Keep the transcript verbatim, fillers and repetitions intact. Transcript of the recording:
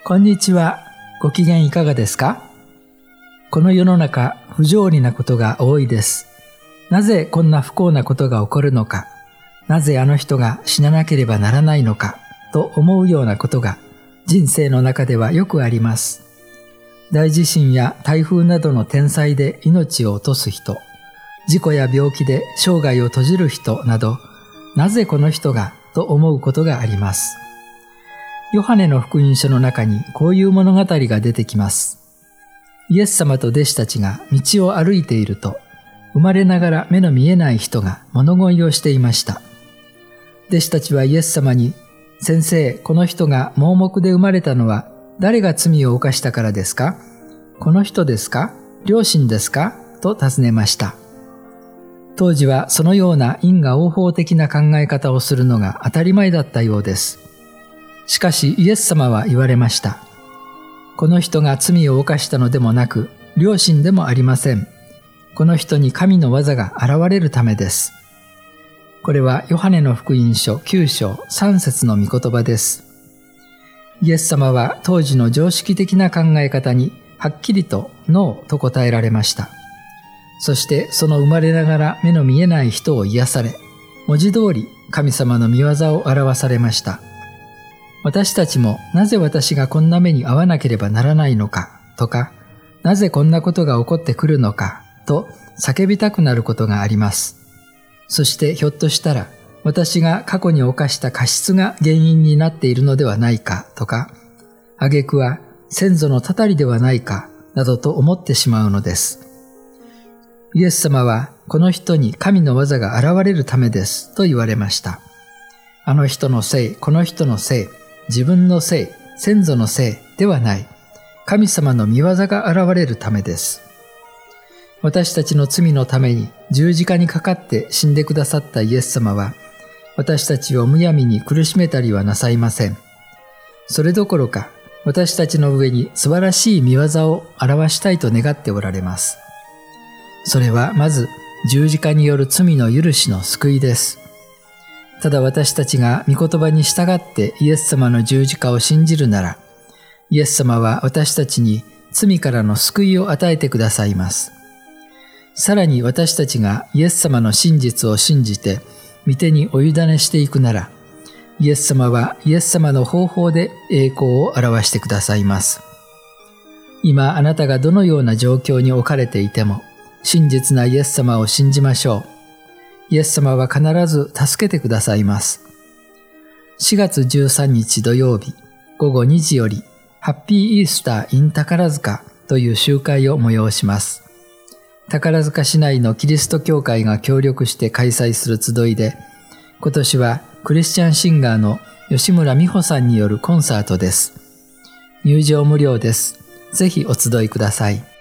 こんにちは。ご機嫌いかがですか？この世の中、不条理なことが多いです。なぜこんな不幸なことが起こるのか、なぜあの人が死ななければならないのか、と思うようなことが人生の中ではよくあります。大地震や台風などの天災で命を落とす人、事故や病気で生涯を閉じる人など、なぜこの人がと思うことがあります。ヨハネの福音書の中にこういう物語が出てきます。イエス様と弟子たちが道を歩いていると、生まれながら目の見えない人が物乞いをしていました。弟子たちはイエス様に、先生、この人が盲目で生まれたのは誰が罪を犯したからですか？この人ですか？両親ですか？と尋ねました。当時はそのような因果応報的な考え方をするのが当たり前だったようです。しかしイエス様は言われました。この人が罪を犯したのでもなく、両親でもありません。この人に神の技が現れるためです。これはヨハネの福音書きゅう章さん節の御言葉です。イエス様は当時の常識的な考え方にはっきりとノーと答えられました。そしてその生まれながら目の見えない人を癒され、文字通り神様の御業を表されました。私たちもなぜ私がこんな目に遭わなければならないのかとか、なぜこんなことが起こってくるのかと叫びたくなることがあります。そしてひょっとしたら私が過去に犯した過失が原因になっているのではないかとか、挙句は先祖のたたりではないかなどと思ってしまうのです。イエス様はこの人に神の技が現れるためですと言われました。あの人のせい、この人のせい、自分のせい、先祖のせいではない。神様の御業が現れるためです。私たちの罪のために十字架にかかって死んでくださったイエス様は、私たちをむやみに苦しめたりはなさいません。それどころか、私たちの上に素晴らしい御業を表したいと願っておられます。それはまず十字架による罪の許しの救いです。ただ私たちが御言葉に従ってイエス様の十字架を信じるなら、イエス様は私たちに罪からの救いを与えてくださいます。さらに私たちがイエス様の真実を信じて御手にお委ねしていくなら、イエス様はイエス様の方法で栄光を表してくださいます。今あなたがどのような状況に置かれていても、真実なイエス様を信じましょう。イエス様は必ず助けてくださいます。しがつじゅうさんにち土曜日ごごにじよりハッピーイースター in 宝塚という集会を催します。宝塚市内のキリスト教会が協力して開催する集いで、今年はクリスチャンシンガーの吉村美穂さんによるコンサートです。入場無料です。ぜひお集いください。